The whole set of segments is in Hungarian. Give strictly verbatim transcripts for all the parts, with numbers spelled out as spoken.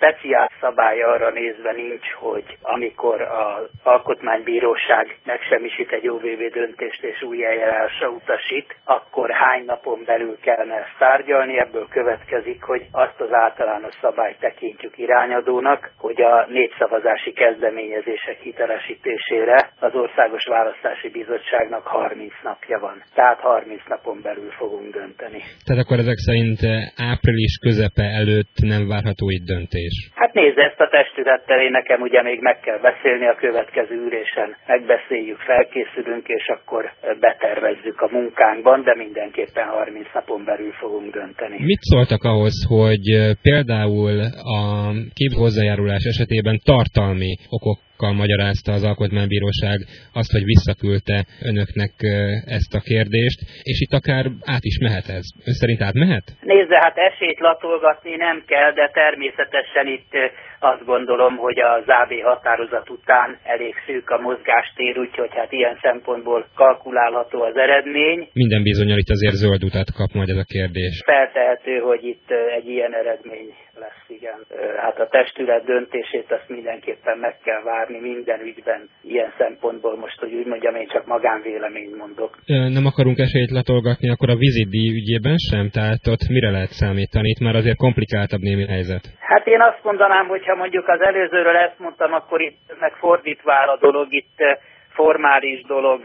speciális szabály arra nézve nincs, hogy amikor az Alkotmánybíróság megsemmisít egy o vé vé döntést és új eljárásra utasít, akkor hány napon belül kellene ezt tárgyalni. Ebből következik, hogy azt az általános szabályt tekintjük irányadónak, hogy a népszavazási kezdeményezések hitelesítésére az Országos Választási Bizottságnak harminc napja van. Tehát harminc napon belül fogunk dönteni. Tehát akkor ezek szerint április közepe előtt nem várható itt döntés? Hát nézd, ezt a testülettel én nekem ugye még meg kell beszélni, a következő ülésen megbeszéljük, felkészülünk, és akkor betervezzük a munkánkban, de mindenképpen harminc napon belül fogunk dönteni. Mit szóltak ahhoz, hogy például a képhozzájárulás esetében tartalmi okok magyarázta az Alkotmánybíróság azt, hogy visszaküldte önöknek ezt a kérdést, és itt akár át is mehet ez. Ön szerint átmehet? Nézze, hát esélyt latolgatni nem kell, de természetesen itt azt gondolom, hogy az á bé határozat után elég szűk a mozgástér, úgyhogy hát ilyen szempontból kalkulálható az eredmény. Minden bizonnyal itt azért zöld utat kap majd ez a kérdés. Feltehető, hogy itt egy ilyen eredmény lesz, igen. Hát a testület döntését azt mindenképpen meg kell várni minden ügyben. Ilyen szempontból most, hogy úgy mondjam, én csak magánvéleményt mondok. Nem akarunk esélyt latolgatni, akkor a vízidíj ügyében sem? Tehát ott mire lehet számítani? Itt már azért komplikáltabb némi helyzet. Hát én azt mondanám, hogy ha mondjuk az előzőről ezt mondtam, akkor itt megfordítva áll a dolog, itt formális dolog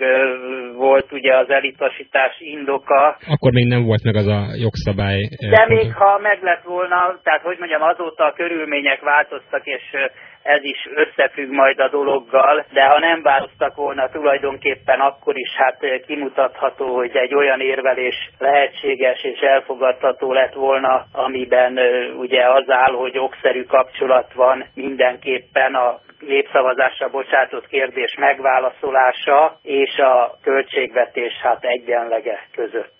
volt ugye az elutasítás indoka. Akkor még nem volt meg az a jogszabály. De még ha meg lett volna, tehát hogy mondjam, azóta a körülmények változtak, és ez is összefügg majd a dologgal, de ha nem változtak volna tulajdonképpen, akkor is hát kimutatható, hogy egy olyan érvelés lehetséges és elfogadható lett volna, amiben ugye az áll, hogy okszerű kapcsolat van mindenképpen a népszavazásra bocsátott kérdés megválaszolása és a költségvetés hát egyenlege között.